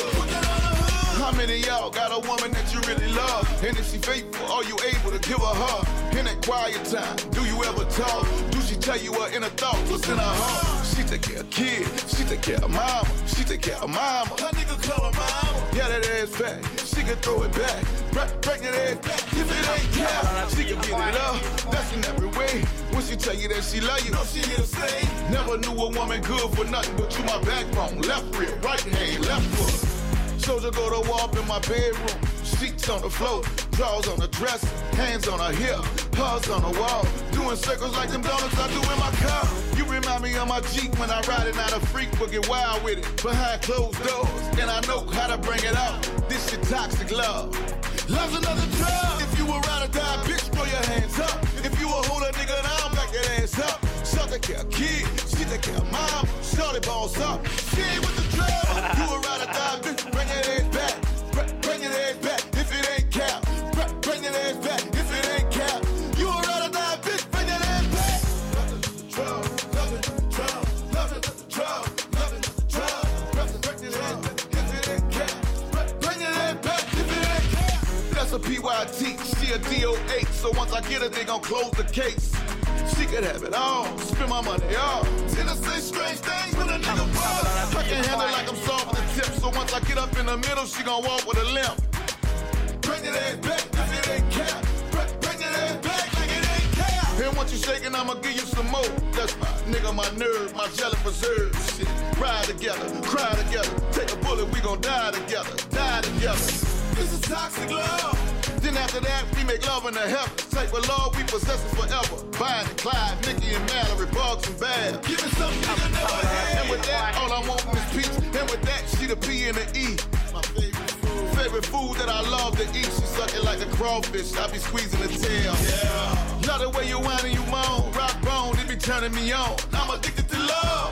Speaker 5: How many of y'all got a woman that you really love? And if she faithful, are you able to give her her? In that quiet time, do you ever talk? Do she tell you her inner thoughts, what's in her heart? She take care of kids, she take care of mama, she take care of mama. Her nigga call her mama. Yeah, that ass fat, she can throw it back. Break that ass back, if it ain't cap, she can get it up. That's in every way. When she tell you that she love you, no, she here to say. Never knew a woman good for nothing but you my backbone. Left rib, right hand, left foot. Soldier go to war up in my bedroom. Sheets on the floor, drawers on the dresser, hands on her hip, paws on the wall. Doing circles like them donuts I do in my car. You remind me of my Jeep when I ride it, not a freak, but get wild with it. Behind closed doors, and I know how to bring it out. This shit toxic love. Love's another drug. If you a ride or die, bitch, throw your hands up. If you a hold a nigga down, back that ass up. She take care of kids, she take care of mom. Shorty balls up, she ain't with the drug. You a ride or die, bitch, bring that ass back. Bring your ass back if it ain't cap. Bring your ass back if it ain't cap. You a ride or die, bitch, bring that ass back. Love it, drug, love it, drug, love it, drug, love it, drug. Bring your ass back if it ain't cap. Bring your ass back if it ain't cap. That's a P Y T, she a D O eight. So once I get her, they gon' close the case. She could have it all, spend my money all. Tend to say strange things when a nigga balls. I can handle like I'm solving the tip. So once I get up in the middle, she gon' walk with a limp. Bring your ass back if it ain't cap. Bring your ass back like it ain't cap. And once you shaking, I'ma give you some more. That's my nigga, my nerve, my jelly preserve. Shit, ride together, cry together. Take a bullet, we gon' die together, die together. This is toxic love. Then after that, we make love in the heavens. Take with love, we possess it forever. Bonnie and Clyde, Nikki and Mallory, Bugs and Bad. Give me something nigga never had. And with that, all I want is peach. And with that, she the P and the E. My favorite food. Favorite food that I love to eat. She suck it like a crawfish. I be squeezing the tail. Yeah. Love the way you whine and you moan. Rock bone, it be turning me on. I'm addicted to love.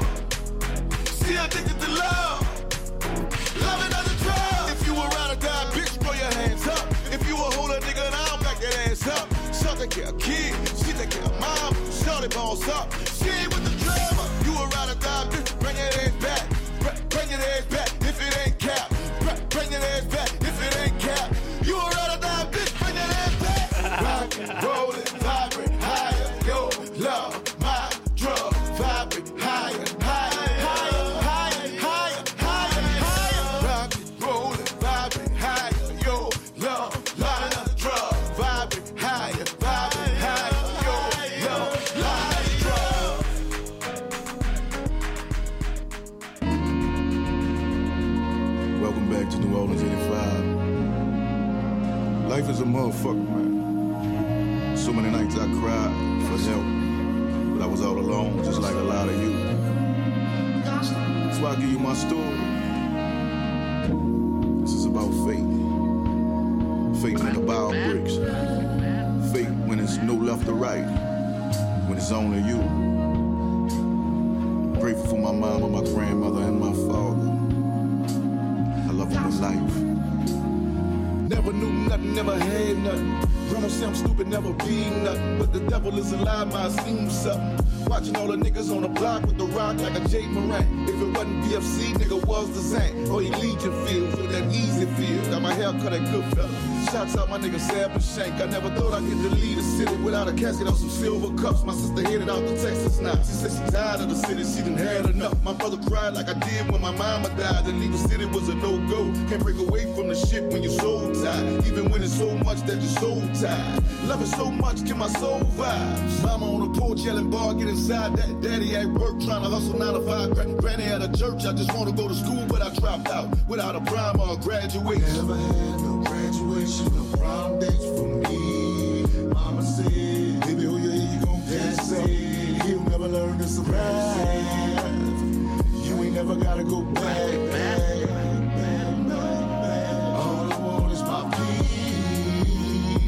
Speaker 5: She addicted to love. Love another drug. If you a ride or die, bitch, throw your hands up. If you a hold a nigga down, back that ass up. She take care of kids, she take care of mom. Shorty balls up, she ain't with the drama. You a ride or die, bitch, bring your ass back. Bring your ass back if it ain't cap. Bring your ass back if it ain't cap. You a ride or die, bitch, bring your ass back. Rock and roll it, vibrate higher. Yo, love, my drug, vibrate higher, higher, higher, higher, higher, higher, higher. Rock and roll it, vibrate higher. Yo, love, my drug, vibrate higher, vibrate higher. Yo, love, my drug. Welcome back to New Orleans eighty-five. Life is a motherfucker, man. So many nights I cried for help, but I was all alone, just like a lot of you. That's why I give you my story. This is about fate. Fate when the bow breaks. Fate when it's no left or right. When it's only you. I'm grateful for my mama, my grandmother, and my father. I love them with life. Never knew nothing
Speaker 14: nothing, never had nothing. Grandma say I'm stupid, never be nothing. But the devil is alive, might seem something. Watching all the niggas on the block with the rock like a J. Morant. If it wasn't B F C, nigga was the Zank. Or Legion Fields with that easy feel. Got my hair cut at Goodfella. Shouts out my nigga Sam and Shank. I never thought I'd get to leave the city without a casket on some silver cups. My sister headed out to Texas now. She said she tired of the city, she done had enough. My brother cried like I did when my mama died. To leave the city was a no-go. Can't break away from the shit when you're so tired. Even when it's so much that you're so tired. Love it so much, can my soul vibe? Mama on the porch yelling bar, get inside that. Daddy at work trying to hustle nine to five. Gra- Granny at a church, I just want to go to school, but I dropped out without a prime or a graduation. Never had no graduation, no prom dates for me. Mama said, baby, oh yeah, you gon' dance. He'll never learn to survive. You ain't never gotta go back, back, back, back, back. All I want is my peace.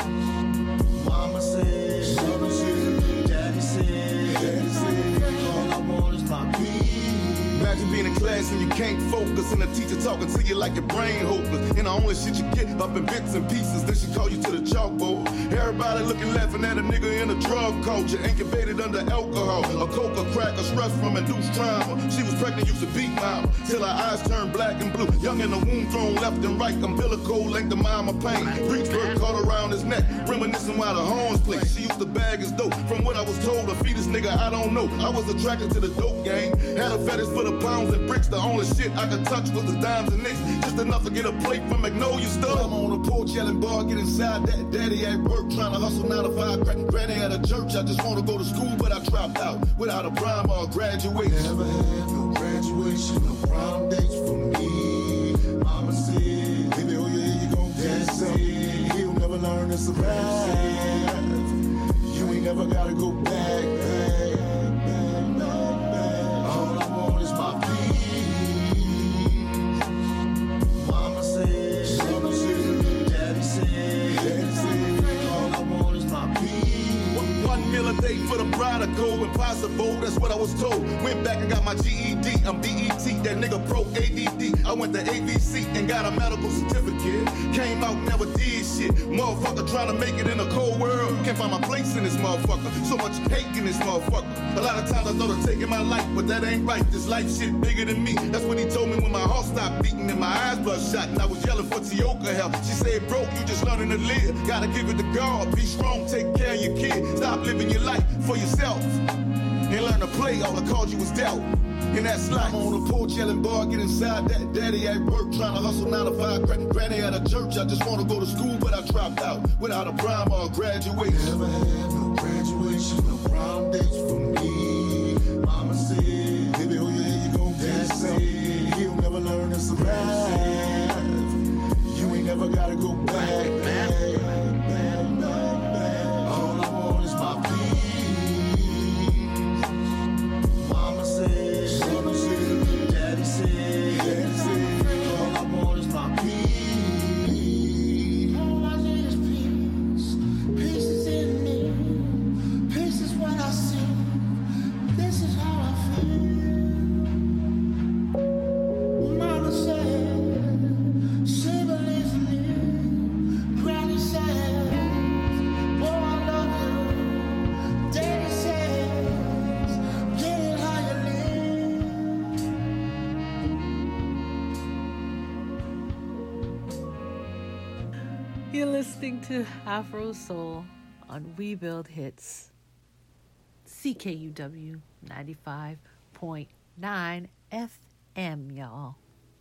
Speaker 14: Mama said, Mama said, Daddy said, Daddy said, all I want is my peace. Imagine being in class and you can't focus, and the teacher talking to you like your brain hopeless. And the only shit you get up in bits and pieces. Then she call you to the chalkboard. Everybody looking, laughing at a nigga in a drug culture, incubated under alcohol, a coke, a crack, a stress from induced trauma. She was pregnant, used to beat mama, till her eyes turned black and blue. Young in the womb, thrown left and right, umbilical length of mama pain. Breechburg caught around his neck, reminiscing while the horns played. She used to bag his dope. From what I was told, a fetus nigga, I don't know. I was attracted to the dope game. Had a fetish for the pounds and bricks. The only shit I could touch was the dimes and nicks. Just enough to get a plate from Magnolia Stuff. I'm on the porch yelling bar, get inside that. Daddy at work trying to hustle nine to five. Gra- Granny at a church, I just want to go to school, but I dropped out without a prime or a graduation. Never had no graduation, no prom dates for me. Mama said, baby, oh yeah, you gon' dance. He'll never learn to survive. You ain't never gotta go back, back, back, back, back. All I want is my peace. Mama said, Mama said, Daddy said, Daddy said, all I want is my peace. One, one meal a day for the prodigal, impossible, that's what I was told. Went back and got my G E D, I'm B E T, that nigga pro A D D. I went to A V C and got a medical certificate. Came out, never did shit. Motherfucker trying to make it in a cold world. Can't find my place in this motherfucker. So much hate in this motherfucker. A lot of times I thought of taking my life, but that ain't right. This life shit bigger than me. That's what he told me when my heart stopped beating and my eyes bloodshot and I was yelling for Tioka help. She said, bro, you just learning to live. Gotta give it to God. Be strong, take care of your kid. Stop living your life for yourself. And learn to play, all I called you was doubt. And that's life. I'm on the porch yelling bar, get inside that. Daddy at work trying to hustle nine to five. Gra- Granny at a church, I just want to go to school, but I dropped out without a prime or a graduation. Never had no graduation, no prom dates for me. Mama said, baby, oh yeah, you gon' dance. He'll never learn to survive. You ain't never gotta go back, back, back, back, back. All I want is my peace. Mama said, Mama said, Daddy said, Daddy said, all I want is my peace.
Speaker 6: All I need is peace. Peace is in me. Peace is what I see. This is how I feel. Mama said, she believes in me. Granny said, boy, I love you. Daddy says, get it how you live.
Speaker 10: You're listening to Afro Soul on We Build Hits. C K U W ninety-five point nine F M, y'all.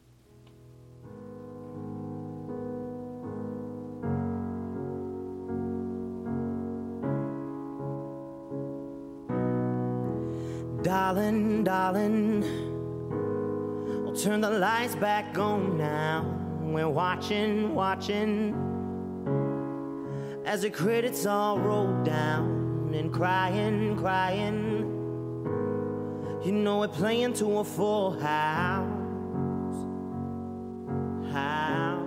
Speaker 24: Darling, darling, I'll turn the lights back on now. We're watching, watching as the credits all roll down and crying, crying. You know we're playing to a full house, house.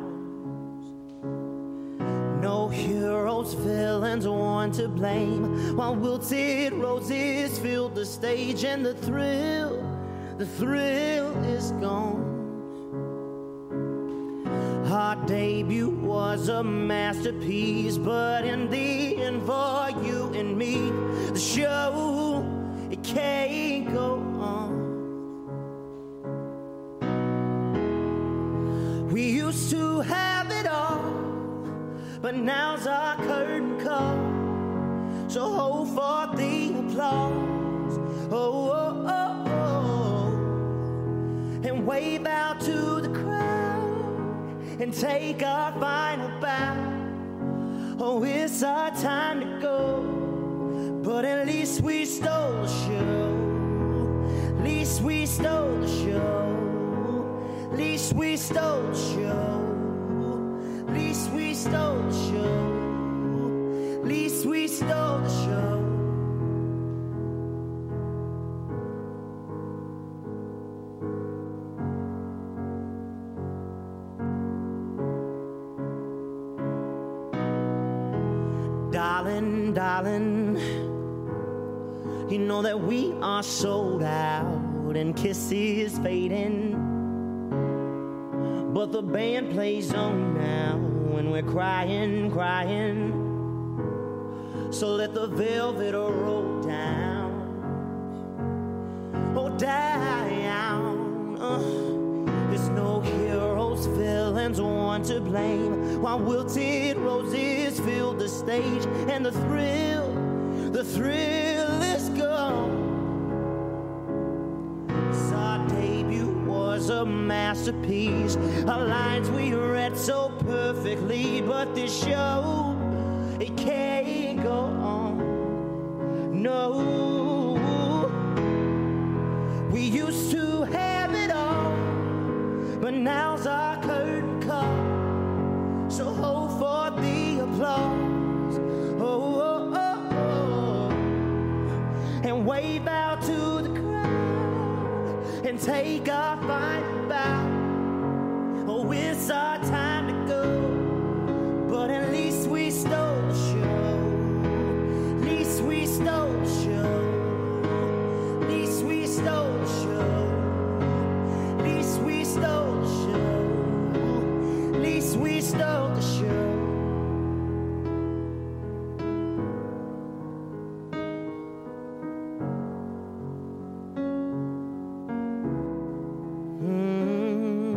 Speaker 24: No heroes, villains, one to blame. While wilted roses fill the stage and the thrill, the thrill is gone.
Speaker 6: Our debut was a masterpiece, but in the end, for you and me, the show, it can't go on. We used to have it all, but now's our curtain call. So hold for the applause, oh, oh, oh, oh, and wave out to the crowd and take our final bow. Oh, it's our time to go, but at least we stole the show. At least we stole the show. At least we stole the show. At least we stole the show. At least we stole the show. Darling, darling, you know that we are sold out and kisses fading, but the band plays on now when we're crying, crying. So let the velvet roll down, oh down. Uh, there's no heroes, villains, one to blame, while wilted roses fill the stage, and the thrill, the thrill is gone. So our debut was a masterpiece, our lines we read so perfectly, but this show, it can't go on. No, we used to have it all, but now's our curtain call. So hold for the applause, oh, oh, oh, oh, and wave out to the crowd and take our final bow. Oh, it's our time to go, but at least we stole the show. At least we stole the show. At least we stole the show. At least we stole the show. At least we stole the show. Mm.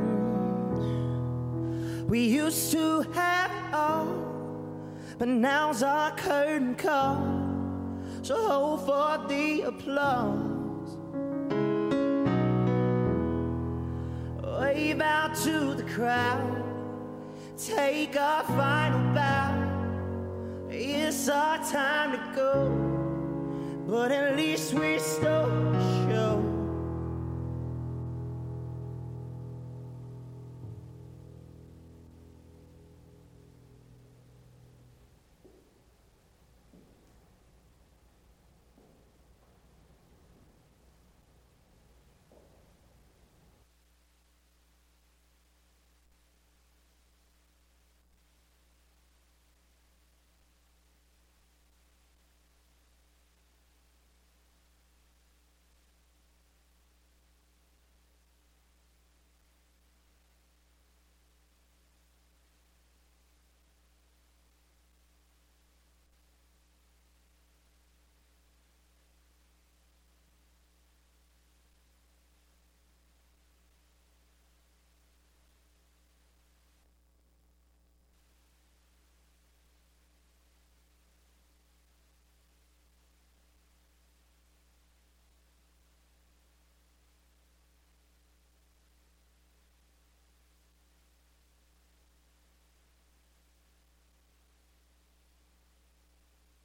Speaker 6: We used to have it all, but now's our curtain call. So hold for the applause, wave out to the crowd, take our final bow. It's our time to go, but at least we stole the show.